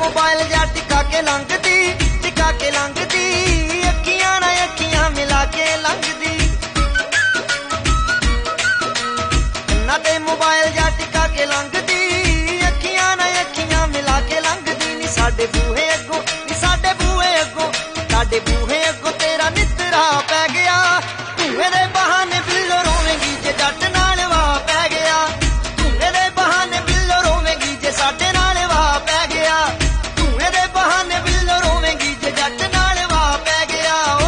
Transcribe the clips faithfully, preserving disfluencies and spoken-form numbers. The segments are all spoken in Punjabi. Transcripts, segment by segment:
मोबाइल जा टिका के लंघदी टिका के लंघदी अखियां ना अखियां मिला के लंघदी ना ते मोबाइल जा टिका के लंघदी अखियां ना अखियां मिला के लंघदी नी साडे बूहे अगों नी साडे बूहे अगों साडे बूहे अगों तेरा नितरा पै गया धुएं दे बहाने बिल्लो रोवेंगी जे जट नाल वाह पै गया धुएं दे बहाने बिल्लो रोवेंगी जे साडे नाल वाह पै गया धुएं दे बहाने बिल्लो रोवेंगी जे जट नाल वाह पै गया ओ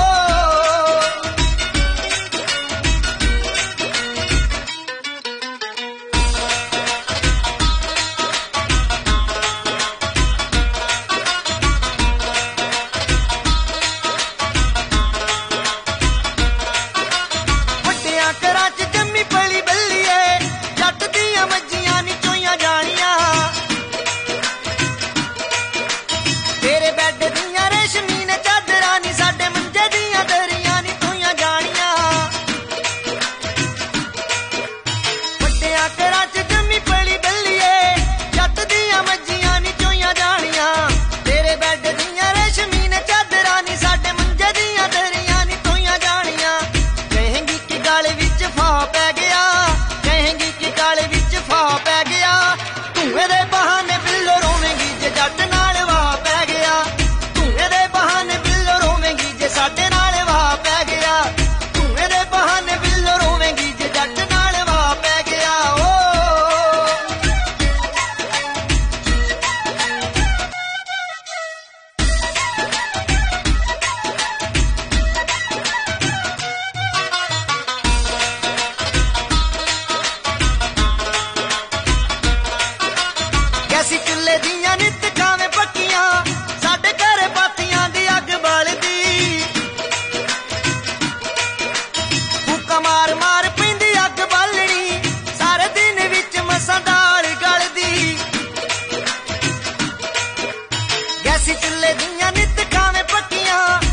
ਵੱਡਿਆਂ ਘਰਾਂ 'ਚ ਜੰਮੀ ਪਲੀ ਬੱਲੀਏ ਜੱਟ ਦੀਆਂ ਮੱਝੀਆਂ ਨੀ ਚੋਈਆਂ ਜਾਣੀਆਂ ਤੇਰੇ ਬੈੱਡ ਦੀਆਂ ਰੇਸ਼ਮੀ ਨੇ ਚਾਦਰਾਂ ਨੀ ਸਾਡੇ ਮੰਜੇ ਦੀਆਂ ਦਰੀਆਂ ਨੀ ਧੋਈਆਂ ਜਾਣੀਆਂ ਵੱਡਿਆਂ ਘਰਾਂ 'ਚ ਜੰਮੀ ਪਲੀ ਬੱਲੀਏ ਜੱਟ ਦੀਆਂ ਮੱਝੀਆਂ ਨੀ ਚੋਈਆਂ ਜਾਣੀਆਂ ਤੇਰੇ ਬੈੱਡ ਦੀਆਂ ਰੇਸ਼ਮੀ ਨੇ ਚਾਦਰਾਂ ਨੀ ਸਾਡੇ ਮੰਜੇ ਦੀਆਂ ਦਰੀਆਂ ਨੀ ਧੋਈਆਂ ਜਾਣੀਆਂ ਕਹੇਂਗੀ ਕਿ ਗਾਲੇ ਵਿੱਚ ਫਾ ਪੈ ਗਿਆ ਕਹੇਂਗੀ ਕਿ ਗਾਲੇ ਵਿੱਚ ਫਾ ਪੈ ਗਿਆ ਧੂਏ ਦੇ ਬਹਾਨੇ ਬਿੱਲੋ ਰੋਵੇਂਗੀ ਜੇ ਜੱਟ ਨਾਲ ਵਾਹ ਪੈ ਗਿਆ ਧੂਏ ਦੇ ਬਹਾਨੇ ਬਿੱਲੋ ਰੋਵੇਂਗੀ ਜੇ ਸਾਡੇ ਨਾਲ ਵਾਹ ਪੈ ਗਿਆ ਧੂਏ ਦੇ ਬਹਾਨੇ ਬਿੱਲੋ ਰੋਵੇਂਗੀ ਜੇ ਜੱਟ ਨਾਲ ਵਾਹ ਪੈ ਗਿਆ ਓ ਗੈਸੀ ਚੁੱਲ੍ਹੇ ਦੀਆਂ ਨਿੱਤ ਖਾਵੇਂ ਪੱਕੀਆਂ ਸਾਡੇ ਘਰ ਬਾਤੀਆਂ ਦੀ ਅੱਗ ਬਾਲਦੀ ਫੂਕਾਂ ਮਾਰ ਮਾਰ ਪੈਂਦੀ ਅੱਗ ਬਾਲਣੀ ਸਾਰੇ ਦਿਨ ਵਿੱਚ ਮਸਾਂ ਦਾਲ ਗਲਦੀ ਗੈਸੀ ਚੁੱਲ੍ਹੇ ਦੀਆਂ ਨਿੱਤ ਖਾਵੇਂ ਪੱਕੀਆਂ